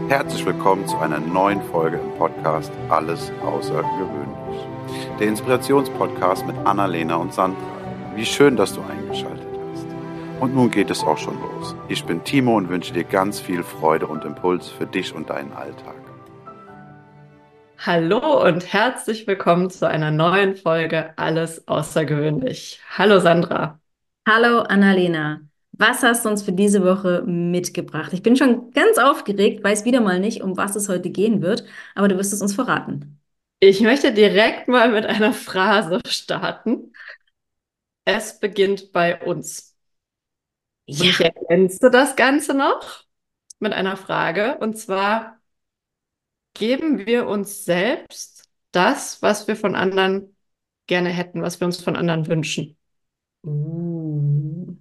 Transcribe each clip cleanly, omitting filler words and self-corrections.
Herzlich willkommen zu einer neuen Folge im Podcast Alles Außergewöhnlich. Der Inspirationspodcast mit Annalena und Sandra. Wie schön, dass du eingeschaltet hast. Und nun geht es auch schon los. Ich bin Timo und wünsche dir ganz viel Freude und Impuls für dich und deinen Alltag. Hallo und herzlich willkommen zu einer neuen Folge Alles Außergewöhnlich. Hallo Sandra. Hallo Annalena, was hast du uns für diese Woche mitgebracht? Ich bin schon ganz aufgeregt, weiß wieder mal nicht, um was es heute gehen wird, aber du wirst es uns verraten. Ich möchte direkt mal mit einer Phrase starten. Es beginnt bei uns. Und ich Ja. ergänze das Ganze noch mit einer Frage. Und zwar, geben wir uns selbst das, was wir von anderen gerne hätten, was wir uns von anderen wünschen? Uh.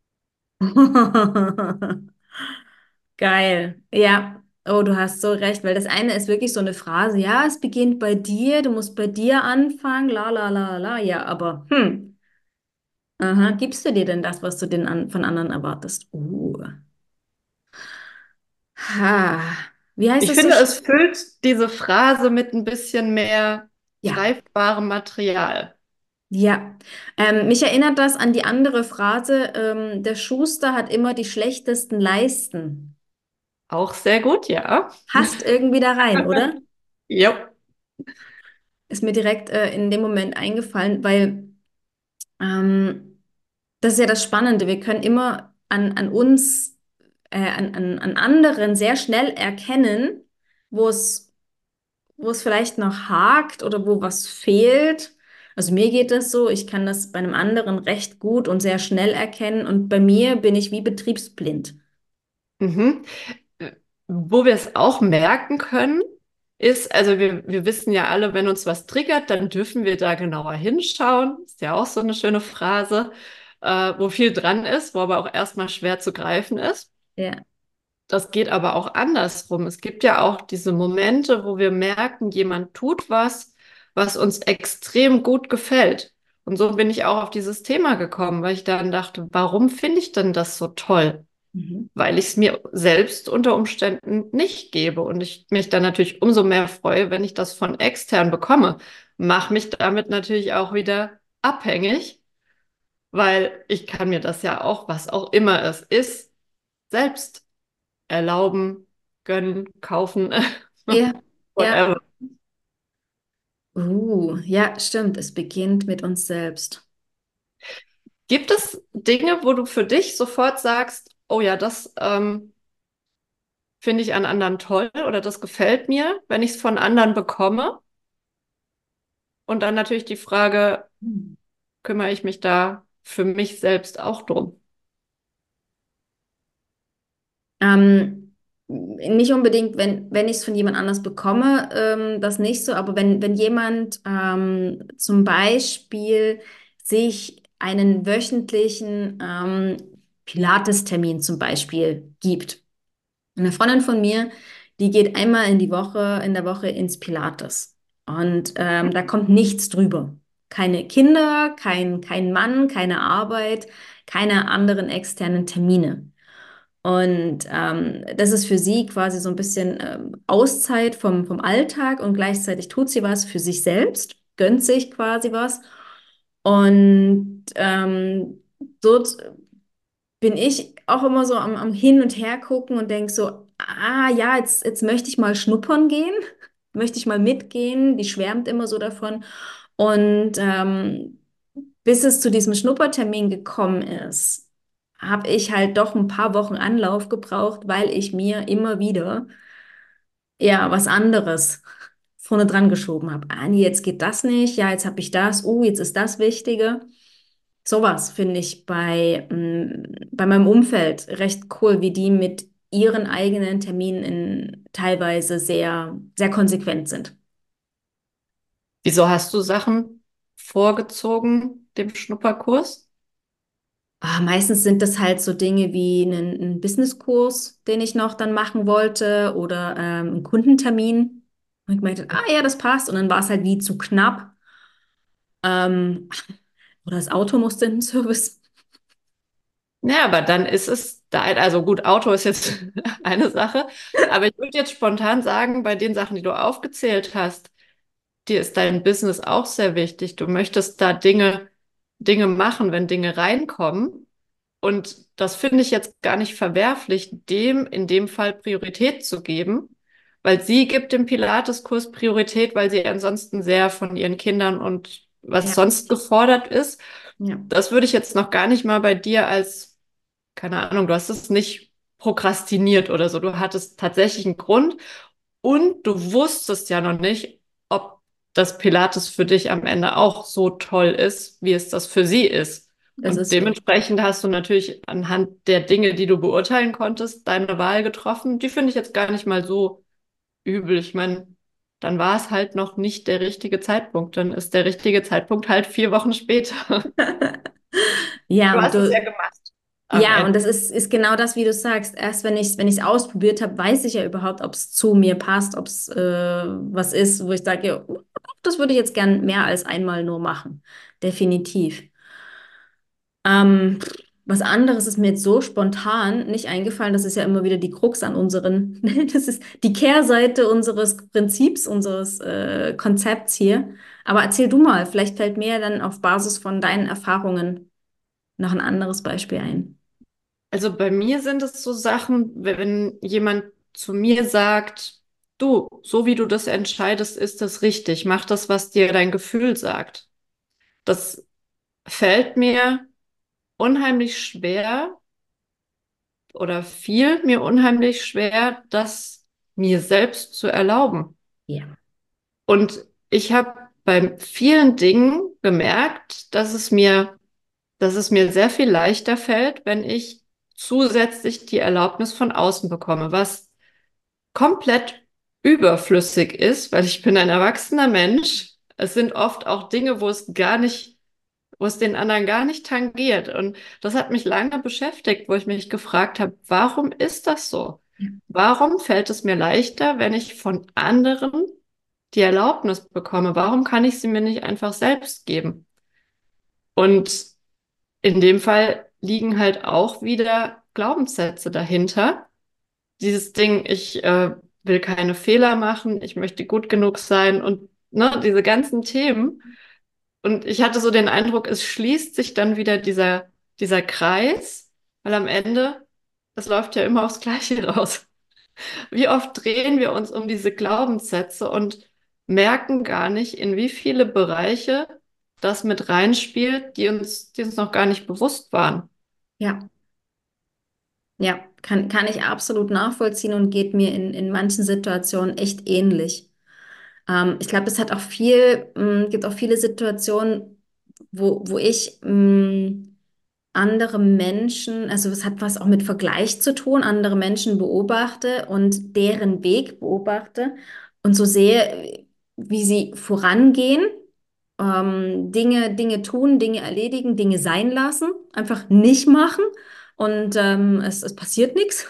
Geil. Ja. Oh, du hast so recht, weil das eine ist wirklich so eine Phrase, ja, es beginnt bei dir, du musst bei dir anfangen, la la la la, ja, aber aha, gibst du dir denn das, was du von anderen erwartest? Ha. Wie heißt Ich es so finde, schön? es füllt diese Phrase mit ein bisschen mehr Ja. greifbarem Material. Ja, mich erinnert das an die andere Phrase, der Schuster hat immer die schlechtesten Leisten. Auch sehr gut, ja. Passt irgendwie da rein, oder? Jo. Ist mir direkt in dem Moment eingefallen, weil das ist ja das Spannende. Wir können immer an uns, an anderen sehr schnell erkennen, wo es vielleicht noch hakt oder wo was fehlt. Also mir geht das so, ich kann das bei einem anderen recht gut und sehr schnell erkennen und bei mir bin ich wie betriebsblind. Mhm. Wo wir es auch merken können, ist, also wir wissen ja alle, wenn uns was triggert, dann dürfen wir da genauer hinschauen. Ist ja auch so eine schöne Phrase, wo viel dran ist, wo aber auch erstmal schwer zu greifen ist. Ja. Das geht aber auch andersrum. Es gibt ja auch diese Momente, wo wir merken, jemand tut was, was uns extrem gut gefällt. Und so bin ich auch auf dieses Thema gekommen, weil ich dann dachte, warum finde ich denn das so toll? Mhm. Weil ich es mir selbst unter Umständen nicht gebe und ich mich dann natürlich umso mehr freue, wenn ich das von extern bekomme. Mache mich damit natürlich auch wieder abhängig, weil ich kann mir das ja auch, was auch immer es ist, selbst erlauben, gönnen, kaufen, Ja, ja. whatever. Ja, stimmt. Es beginnt mit uns selbst. Gibt es Dinge, wo du für dich sofort sagst, oh ja, das finde ich an anderen toll oder das gefällt mir, wenn ich es von anderen bekomme? Und dann natürlich die Frage, Hm. kümmere ich mich da für mich selbst auch drum? Nicht unbedingt, wenn ich es von jemand anders bekomme, das nicht so, aber wenn jemand zum Beispiel sich einen wöchentlichen Pilates-Termin zum Beispiel gibt. Eine Freundin von mir, die geht einmal in der Woche ins Pilates. Und da kommt nichts drüber. Keine Kinder, kein Mann, keine Arbeit, keine anderen externen Termine. Und das ist für sie quasi so ein bisschen Auszeit vom Alltag und gleichzeitig tut sie was für sich selbst, gönnt sich quasi was. Und dort bin ich auch immer so am Hin und Her gucken und denke so, ah ja, jetzt möchte ich mal schnuppern gehen, möchte ich mal mitgehen. Die schwärmt immer so davon. Und bis es zu diesem Schnuppertermin gekommen ist, habe ich halt doch ein paar Wochen Anlauf gebraucht, weil ich mir immer wieder ja was anderes vorne dran geschoben habe. Ah, nee, jetzt geht das nicht. Ja, jetzt habe ich das. Jetzt ist das wichtiger. Sowas finde ich bei meinem Umfeld recht cool, wie die mit ihren eigenen Terminen teilweise sehr, sehr konsequent sind. Wieso hast du Sachen vorgezogen, dem Schnupperkurs? Meistens sind das halt so Dinge wie ein Businesskurs, den ich noch dann machen wollte oder ein Kundentermin. Und ich meinte, ah ja, das passt. Und dann war es halt wie zu knapp. Ähm, oder das Auto musste in den Service. Ja, aber dann ist es also gut, Auto ist jetzt eine Sache, aber ich würde jetzt spontan sagen, bei den Sachen, die du aufgezählt hast, dir ist dein Business auch sehr wichtig. Du möchtest da Dinge machen, wenn Dinge reinkommen. Und das finde ich jetzt gar nicht verwerflich, dem in dem Fall Priorität zu geben, weil sie gibt dem Pilates-Kurs Priorität, weil sie ansonsten sehr von ihren Kindern und was Ja, sonst gefordert ist. ja, Das würde ich jetzt noch gar nicht mal bei dir als, keine Ahnung, du hast es nicht prokrastiniert oder so. Du hattest tatsächlich einen Grund und du wusstest ja noch nicht, ob das Pilates für dich am Ende auch so toll ist, wie es das für sie ist. das Und ist so. dementsprechend hast du natürlich anhand der Dinge, die du beurteilen konntest, deine Wahl getroffen. Die finde ich jetzt gar nicht mal so übel. Ich meine, dann war es halt noch nicht der richtige Zeitpunkt. Dann ist der richtige Zeitpunkt halt 4 Wochen später. Ja, Du und hast es ja du, gemacht am ja, und Ende. das ist genau das, wie du sagst. Erst wenn ich es ausprobiert habe, weiß ich ja überhaupt, ob es zu mir passt, ob es was ist, wo ich sage, "Oh, das würde ich jetzt gern mehr als einmal nur machen. Definitiv. Ähm, Was anderes ist mir jetzt so spontan nicht eingefallen. Das ist ja immer wieder die Krux an unseren, das ist die Kehrseite unseres Prinzips, unseres Konzepts hier. Aber erzähl du mal, vielleicht fällt mir dann auf Basis von deinen Erfahrungen noch ein anderes Beispiel ein. Also bei mir sind es so Sachen, wenn jemand zu mir sagt, du, so wie du das entscheidest, ist das richtig. Mach das, was dir dein Gefühl sagt. Das fällt mir unheimlich schwer oder fiel mir unheimlich schwer, das mir selbst zu erlauben. Ja. Und ich habe bei vielen Dingen gemerkt, dass es mir sehr viel leichter fällt, wenn ich zusätzlich die Erlaubnis von außen bekomme, was komplett überflüssig ist, weil ich bin ein erwachsener Mensch. Es sind oft auch Dinge, wo es den anderen gar nicht tangiert. Und das hat mich lange beschäftigt, wo ich mich gefragt habe, warum ist das so? Warum fällt es mir leichter, wenn ich von anderen die Erlaubnis bekomme? Warum kann ich sie mir nicht einfach selbst geben? Und in dem Fall liegen halt auch wieder Glaubenssätze dahinter. Dieses Ding, ich will keine Fehler machen, ich möchte gut genug sein und ne, diese ganzen Themen. Und ich hatte so den Eindruck, es schließt sich dann wieder dieser Kreis, weil am Ende, es läuft ja immer aufs Gleiche raus. Wie oft drehen wir uns um diese Glaubenssätze und merken gar nicht, in wie viele Bereiche das mit reinspielt, die uns noch gar nicht bewusst waren. Ja, ja, kann ich absolut nachvollziehen und geht mir in manchen Situationen echt ähnlich. Ich glaube, es hat auch gibt auch viele Situationen, wo ich andere Menschen, also es hat was auch mit Vergleich zu tun, andere Menschen beobachte und deren Weg beobachte und so sehe, wie sie vorangehen, Dinge tun, Dinge erledigen, Dinge sein lassen, einfach nicht machen und es passiert nichts.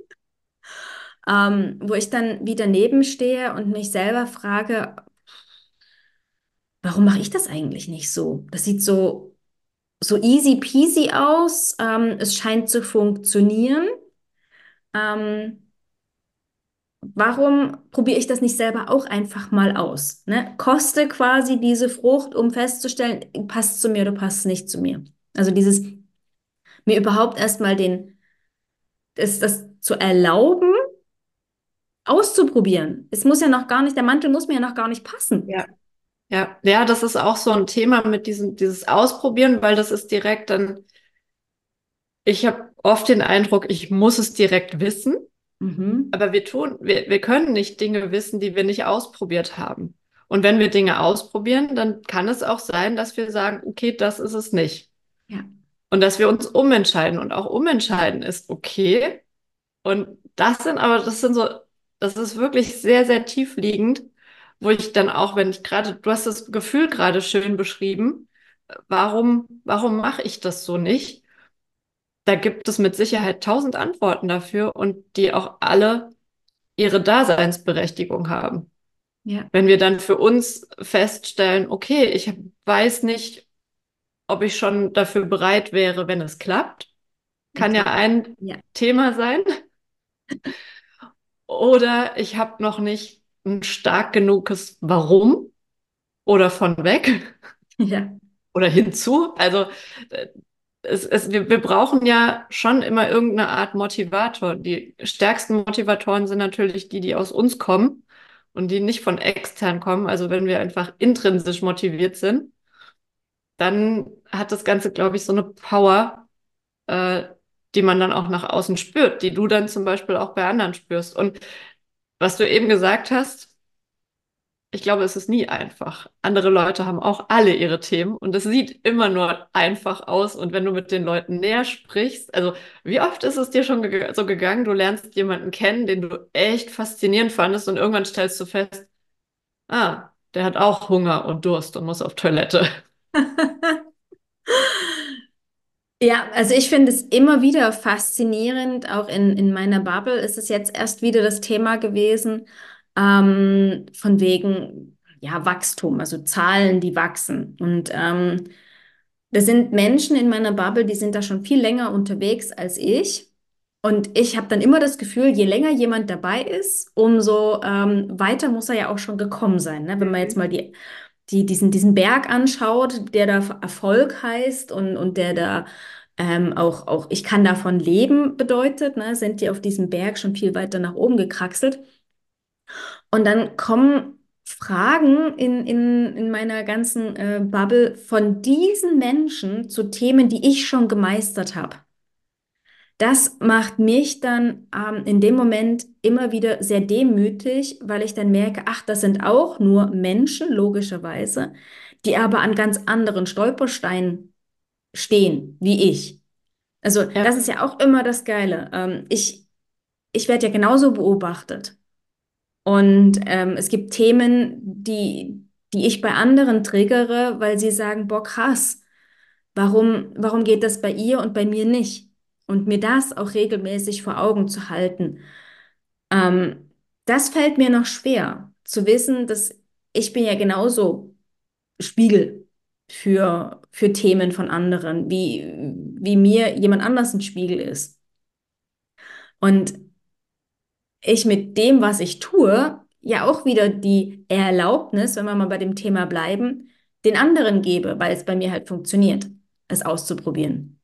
Wo ich dann wieder nebenstehe und mich selber frage, warum mache ich das eigentlich nicht so? Das sieht so easy peasy aus. Es scheint zu funktionieren. Ähm, Warum probiere ich das nicht selber auch einfach mal aus? Ne? Koste quasi diese Frucht, um festzustellen, passt zu mir oder passt nicht zu mir. Also dieses mir überhaupt erstmal das zu erlauben, auszuprobieren. Es muss ja noch gar nicht, der Mantel muss mir ja noch gar nicht passen. Ja. Ja, das ist auch so ein Thema mit dieses Ausprobieren, weil das ist direkt dann, ich habe oft den Eindruck, ich muss es direkt wissen, Mhm. aber wir können nicht Dinge wissen, die wir nicht ausprobiert haben. Und wenn wir Dinge ausprobieren, dann kann es auch sein, dass wir sagen, okay, das ist es nicht. Ja, Und dass wir uns umentscheiden. Und auch umentscheiden ist okay. Und das sind so, das ist wirklich sehr, sehr tief liegend, wo ich dann auch, wenn ich gerade, du hast das Gefühl gerade schön beschrieben, warum mache ich das so nicht? Da gibt es mit Sicherheit 1000 Antworten dafür und die auch alle ihre Daseinsberechtigung haben. ja, Wenn wir dann für uns feststellen, okay, weiß nicht, ob ich schon dafür bereit wäre, wenn es klappt, kann ja Okay. ein Ja. Thema sein. Oder ich habe noch nicht ein stark genuges Warum oder von weg Ja. oder hinzu. Also äh, wir brauchen ja schon immer irgendeine Art Motivator. Die stärksten Motivatoren sind natürlich die, die aus uns kommen und die nicht von extern kommen. Also wenn wir einfach intrinsisch motiviert sind, dann hat das Ganze, glaube ich, so eine Power, äh, die man dann auch nach außen spürt, die du dann zum Beispiel auch bei anderen spürst. Und was du eben gesagt hast, ich glaube, es ist nie einfach. Andere Leute haben auch alle ihre Themen und es sieht immer nur einfach aus. Und wenn du mit den Leuten näher sprichst, also wie oft ist es dir schon so gegangen, du lernst jemanden kennen, den du echt faszinierend fandest und irgendwann stellst du fest, ah, der hat auch Hunger und Durst und muss auf Toilette. Ja, also ich finde es immer wieder faszinierend, auch in meiner Bubble ist es jetzt erst wieder das Thema gewesen, von wegen, ja, Wachstum, also Zahlen, die wachsen. Und das sind Menschen in meiner Bubble, die sind da schon viel länger unterwegs als ich. Und ich habe dann immer das Gefühl, je länger jemand dabei ist, umso weiter muss er ja auch schon gekommen sein. Ne? Wenn man jetzt mal diesen Berg anschaut, der da Erfolg heißt und der da auch ich kann davon leben bedeutet, ne? Sind die auf diesem Berg schon viel weiter nach oben gekraxelt. Und dann kommen Fragen in meiner ganzen Bubble von diesen Menschen zu Themen, die ich schon gemeistert habe. Das macht mich dann in dem Moment immer wieder sehr demütig, weil ich dann merke, ach, das sind auch nur Menschen, logischerweise, die aber an ganz anderen Stolpersteinen stehen, wie ich. Also Ja, das ist ja auch immer das Geile. Ich werde ja genauso beobachtet. Und es gibt Themen, die ich bei anderen triggere, weil sie sagen, boah, krass, warum geht das bei ihr und bei mir nicht? Und mir das auch regelmäßig vor Augen zu halten. Ähm, Das fällt mir noch schwer, zu wissen, dass ich bin ja genauso Spiegel für Themen von anderen, wie mir jemand anders ein Spiegel ist. Und ich mit dem, was ich tue, ja auch wieder die Erlaubnis, wenn wir mal bei dem Thema bleiben, den anderen gebe, weil es bei mir halt funktioniert, es auszuprobieren.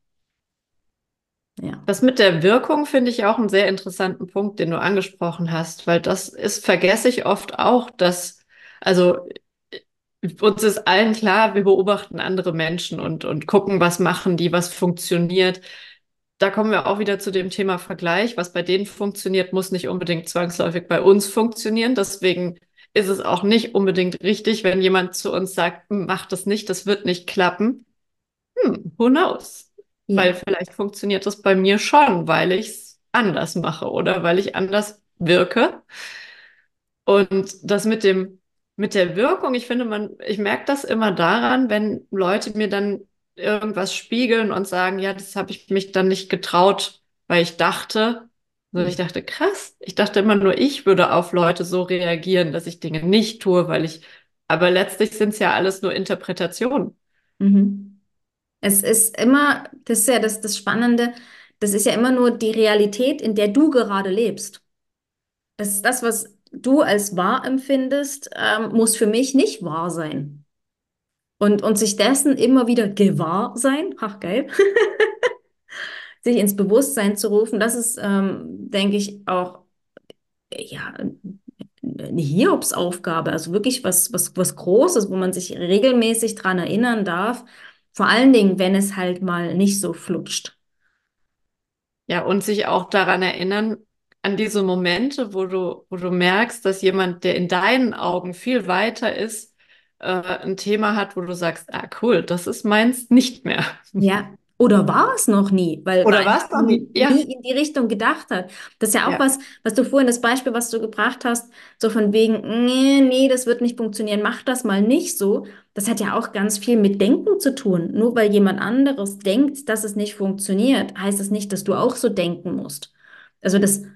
Ja. das mit der Wirkung finde ich auch einen sehr interessanten Punkt, den du angesprochen hast, weil das ist, vergesse ich oft auch, dass, also uns ist allen klar, wir beobachten andere Menschen und gucken, was machen die, was funktioniert. Da kommen wir auch wieder zu dem Thema Vergleich. Was bei denen funktioniert, muss nicht unbedingt zwangsläufig bei uns funktionieren. Deswegen ist es auch nicht unbedingt richtig, wenn jemand zu uns sagt, mach das nicht, das wird nicht klappen. Who knows? Weil Ja. vielleicht funktioniert das bei mir schon, weil ich es anders mache oder weil ich anders wirke. Und das mit der Wirkung, ich finde, ich merke das immer daran, wenn Leute mir dann irgendwas spiegeln und sagen, ja, das habe ich mich dann nicht getraut, weil ich dachte, so ich dachte, krass, ich dachte immer nur, ich würde auf Leute so reagieren, dass ich Dinge nicht tue, aber letztlich sind es ja alles nur Interpretationen. Mhm. Es ist immer, das ist ja das Spannende, das ist ja immer nur die Realität, in der du gerade lebst. Das ist das, was du als wahr empfindest, muss für mich nicht wahr sein. Und sich dessen immer wieder gewahr sein, ach geil, sich ins Bewusstsein zu rufen, das ist, denke ich, auch ja, eine Hiobsaufgabe, also wirklich was Großes, wo man sich regelmäßig dran erinnern darf, vor allen Dingen, wenn es halt mal nicht so flutscht. Ja, und sich auch daran erinnern, an diese Momente, wo du merkst, dass jemand, der in deinen Augen viel weiter ist, ein Thema hat, wo du sagst, ah, cool, das ist meins nicht mehr. Ja, oder war es noch nie, weil Oder einfach was noch nie? Ja, nie in die Richtung gedacht hat. Das ist ja auch ja. was du vorhin, das Beispiel, was du gebracht hast, so von wegen, nee, das wird nicht funktionieren, mach das mal nicht so. Das hat ja auch ganz viel mit Denken zu tun. Nur weil jemand anderes denkt, dass es nicht funktioniert, heißt es nicht, dass du auch so denken musst. Also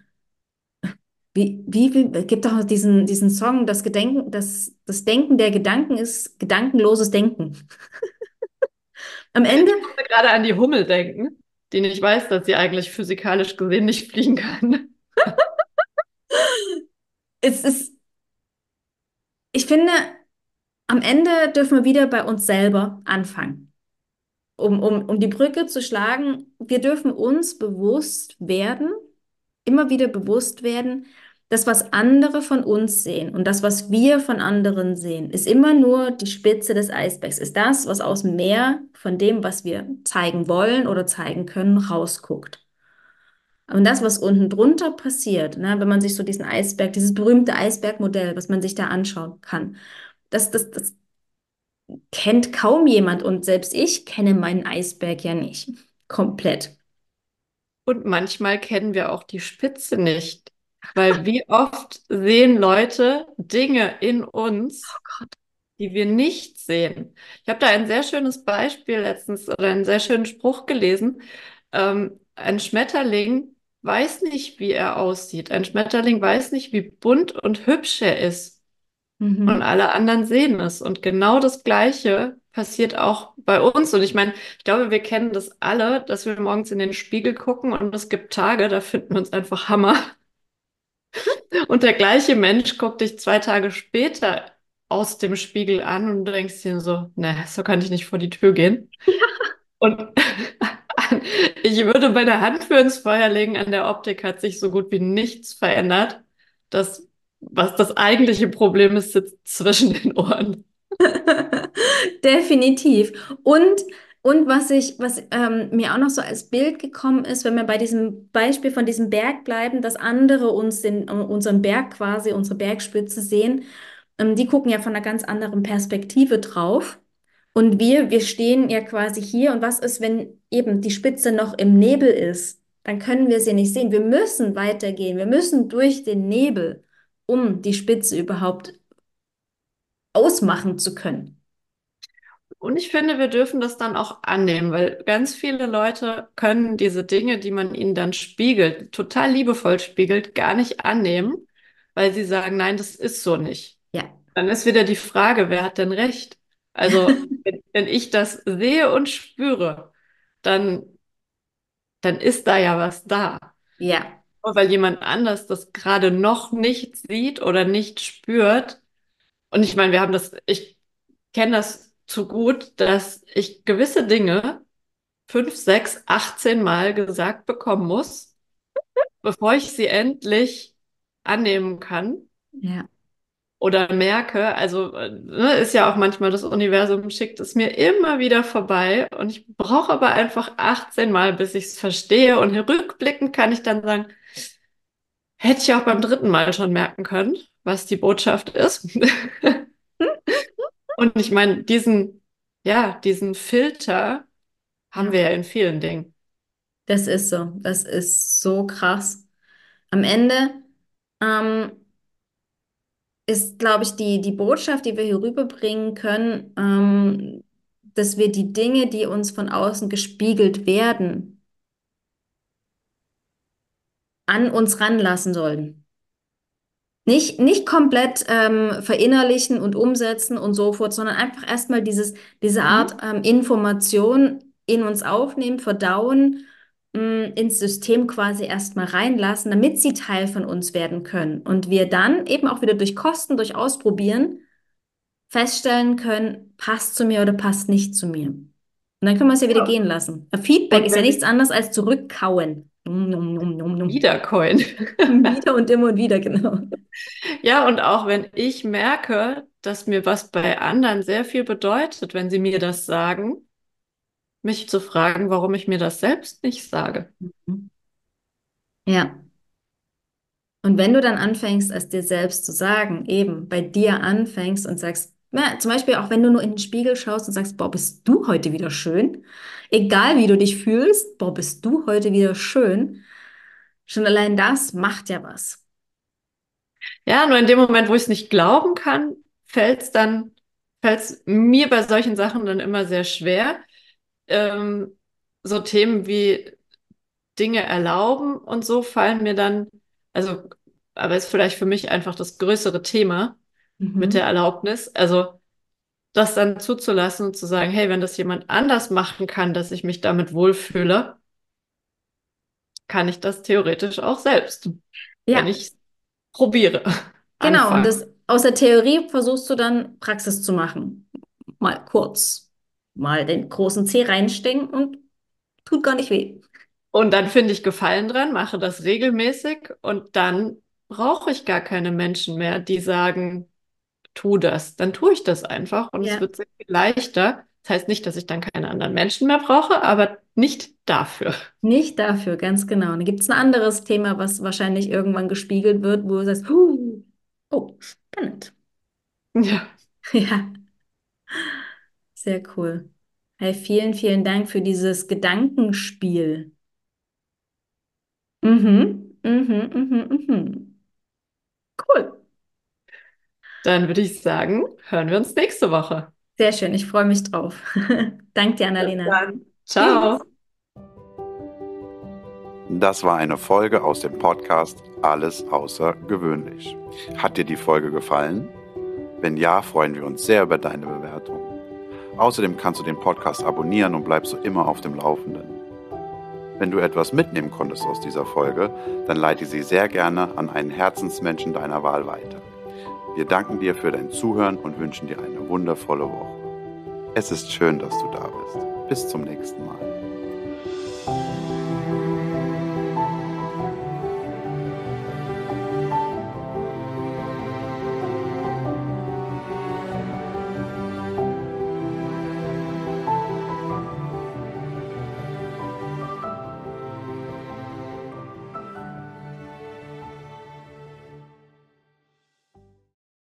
es gibt doch diesen Song, das Denken der Gedanken ist gedankenloses Denken. Am Ende, Ich musste gerade an die Hummel denken, die nicht weiß, dass sie eigentlich physikalisch gesehen nicht fliegen kann. Es ist, ich finde, am Ende dürfen wir wieder bei uns selber anfangen. Um die Brücke zu schlagen, wir dürfen uns bewusst werden, immer wieder bewusst werden, das, was andere von uns sehen und das, was wir von anderen sehen, ist immer nur die Spitze des Eisbergs, ist das, was aus dem Meer von dem, was wir zeigen wollen oder zeigen können, rausguckt. Und das, was unten drunter passiert, ne, wenn man sich so diesen Eisberg, dieses berühmte Eisbergmodell, was man sich da anschauen kann, das kennt kaum jemand und selbst ich kenne meinen Eisberg ja nicht komplett. Und manchmal kennen wir auch die Spitze nicht, weil wie oft sehen Leute Dinge in uns, die wir nicht sehen. Ich habe da ein sehr schönes Beispiel letztens oder einen sehr schönen Spruch gelesen. Ein Schmetterling weiß nicht, wie er aussieht. Ein Schmetterling weiß nicht, wie bunt und hübsch er ist. Und Mhm. alle anderen sehen es. Und genau das Gleiche passiert auch bei uns. Und ich meine, ich glaube, wir kennen das alle, dass wir morgens in den Spiegel gucken und es gibt Tage, da finden wir uns einfach Hammer. Und der gleiche Mensch guckt dich 2 Tage später aus dem Spiegel an und du denkst dir so, ne, so kann ich nicht vor die Tür gehen. Und ich würde meine Hand für ins Feuer legen, an der Optik hat sich so gut wie nichts verändert. Das, was das eigentliche Problem ist, sitzt zwischen den Ohren. Definitiv. Und was mir auch noch so als Bild gekommen ist, wenn wir bei diesem Beispiel von diesem Berg bleiben, dass andere unseren Berg quasi, unsere Bergspitze sehen, die gucken ja von einer ganz anderen Perspektive drauf. Und wir stehen ja quasi hier. Und was ist, wenn eben die Spitze noch im Nebel ist? Dann können wir sie nicht sehen. Wir müssen weitergehen. Wir müssen durch den Nebel, um die Spitze überhaupt ausmachen zu können. Und ich finde, wir dürfen das dann auch annehmen, weil ganz viele Leute können diese Dinge, die man ihnen dann spiegelt, total liebevoll spiegelt, gar nicht annehmen, weil sie sagen, nein, das ist so nicht. Ja. Dann ist wieder die Frage, wer hat denn recht? Also, wenn ich das sehe und spüre, dann, dann ist da ja was da. Ja. Und weil jemand anders das gerade noch nicht sieht oder nicht spürt, und ich meine, ich kenne das zu gut, dass ich gewisse Dinge 5, 6, 18 Mal gesagt bekommen muss, bevor ich sie endlich annehmen kann Ja. oder merke. Also, ne, ist ja auch manchmal das Universum schickt es mir immer wieder vorbei und ich brauche aber einfach 18 Mal, bis ich es verstehe. Und rückblickend kann ich dann sagen, hätte ich auch beim dritten Mal schon merken können, was die Botschaft ist. Und ich meine, diesen Filter haben Ja. wir ja in vielen Dingen. Das ist so. Das ist so krass. Am Ende ähm, ist, glaube ich, die Botschaft, die wir hier rüberbringen können, dass wir die Dinge, die uns von außen gespiegelt werden, an uns ranlassen sollen. Nicht komplett verinnerlichen und umsetzen und so fort, sondern einfach erstmal diese Art Mhm. Information in uns aufnehmen, verdauen, ins System quasi erstmal reinlassen, damit sie Teil von uns werden können. Und wir dann eben auch wieder durch Kosten, durch Ausprobieren feststellen können, passt zu mir oder passt nicht zu mir. Und dann können wir es ja wieder Ja. gehen lassen. Feedback Und ist ja wenn nichts ich anderes als zurückkauen. Num, num, num, num, num. Wiedercoin. Wieder und immer und wieder, genau. Ja, und auch wenn ich merke, dass mir was bei anderen sehr viel bedeutet, wenn sie mir das sagen, mich zu fragen, warum ich mir das selbst nicht sage. Ja. Und wenn du dann anfängst, es dir selbst zu sagen, eben bei dir anfängst und sagst, na, zum Beispiel auch wenn du nur in den Spiegel schaust und sagst, boah, bist du heute wieder schön, egal wie du dich fühlst, boah, bist du heute wieder schön, schon allein das macht ja was. Ja, nur in dem Moment, wo ich es nicht glauben kann, fällt es mir bei solchen Sachen dann immer sehr schwer. Ähm, so Themen wie Dinge erlauben und so fallen mir dann, also, aber ist vielleicht für mich einfach das größere Thema mit der Mhm. Erlaubnis. Also, das dann zuzulassen und zu sagen, hey, wenn das jemand anders machen kann, dass ich mich damit wohlfühle, kann ich das theoretisch auch selbst, wenn Ja, ich probiere, genau. Und anfangen. das aus der Theorie versuchst du dann Praxis zu machen. Mal kurz, mal den großen Zeh reinstecken und tut gar nicht weh. Und dann finde ich Gefallen dran, mache das regelmäßig und dann brauche ich gar keine Menschen mehr, die sagen, tu das. Dann tue ich das einfach und es Ja. wird sehr viel leichter. Das heißt nicht, dass ich dann keine anderen Menschen mehr brauche, aber nicht dafür. Nicht dafür, ganz genau. Und dann gibt es ein anderes Thema, was wahrscheinlich irgendwann gespiegelt wird, wo du sagst, oh, spannend. Ja, Ja, sehr cool. Hey, vielen, vielen Dank für dieses Gedankenspiel. Mhm, mhm, mhm, mhm. Cool. dann würde ich sagen, hören wir uns nächste Woche. Sehr schön, ich freue mich drauf. Danke dir, Bis Annalena. dann. Tschüss. Ciao. Das war eine Folge aus dem Podcast Alles außergewöhnlich. Hat dir die Folge gefallen? Wenn ja, freuen wir uns sehr über deine Bewertung. Außerdem kannst du den Podcast abonnieren und bleibst so immer auf dem Laufenden. Wenn du etwas mitnehmen konntest aus dieser Folge, dann leite sie sehr gerne an einen Herzensmenschen deiner Wahl weiter. Wir danken dir für dein Zuhören und wünschen dir eine wundervolle Woche. Es ist schön, dass du da bist. Bis zum nächsten Mal.